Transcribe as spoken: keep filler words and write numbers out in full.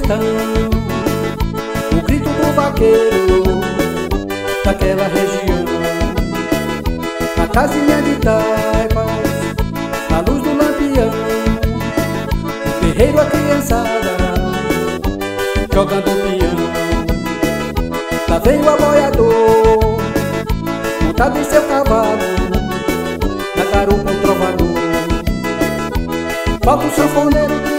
sertão, o grito do vaqueiro daquela região. A casinha de taipas, a luz do lampião, o terreiro, a criançada jogando peão. Lá vem o aboiador, montado em seu cavalo, na garupa o trovador. Falta o sanfoneiro